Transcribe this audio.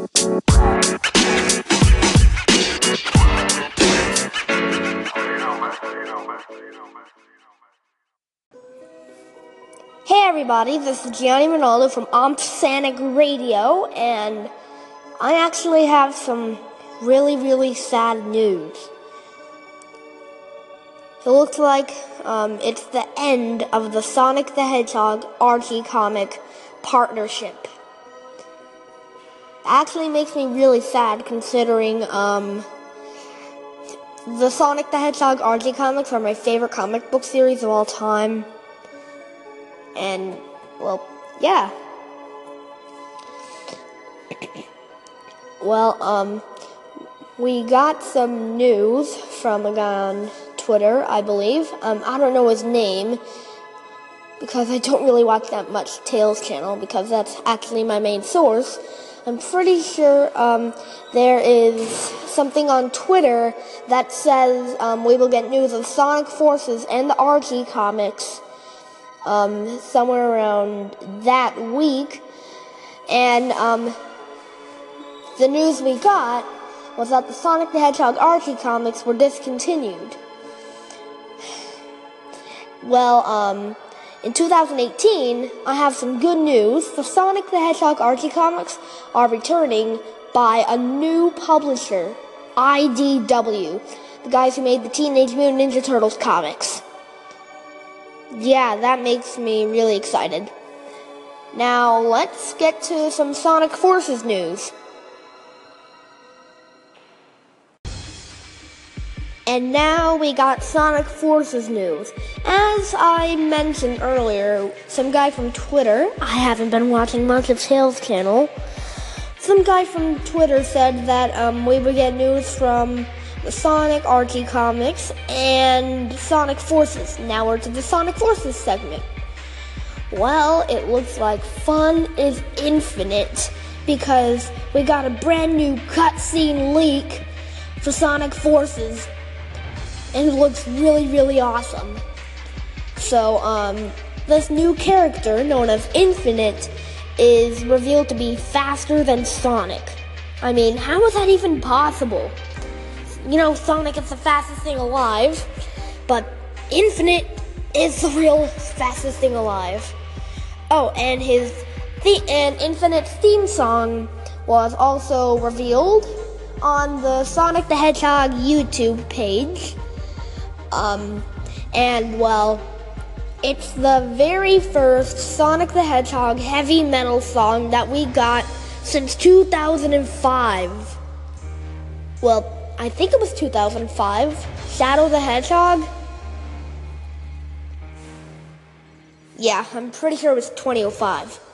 Hey everybody, this is Gianni Ronaldo from Sonic Radio, and I actually have some really sad news. It looks like it's the end of the Sonic the Hedgehog Archie comic partnership. It actually makes me really sad considering the Sonic the Hedgehog Archie comics are my favorite comic book series of all time. And, well, yeah. Well, we got some news from a guy on Twitter, I believe. I don't know his name, because I don't really watch that much Tails channel, because that's actually my main source. I'm pretty sure, there is something on Twitter that says, we will get news of Sonic Forces and the Archie comics somewhere around that week, and the news we got was that the Sonic the Hedgehog Archie comics were discontinued. Well, in 2018, I have some good news. The Sonic the Hedgehog Archie comics are returning by a new publisher, IDW, the guys who made the Teenage Mutant Ninja Turtles comics. Yeah, that makes me really excited. Now, let's get to some Sonic Forces news. And now we got Sonic Forces news. As I mentioned earlier, some guy from Twitter, I haven't been watching much of Tails' channel, some guy from Twitter said that we would get news from the Sonic Archie comics and Sonic Forces. Now we're to the Sonic Forces segment. Well, it looks like fun is infinite because we got a brand new cutscene leak for Sonic Forces, and it looks really awesome. So, this new character known as Infinite is revealed to be faster than Sonic. I mean, how is that even possible? You know, Sonic is the fastest thing alive, but Infinite is the real fastest thing alive. Oh, and Infinite's theme song was also revealed on the Sonic the Hedgehog YouTube page. And, well, it's the very first Sonic the Hedgehog heavy metal song that we got since 2005. Well, I think it was 2005. Shadow the Hedgehog? Yeah, I'm pretty sure it was 2005.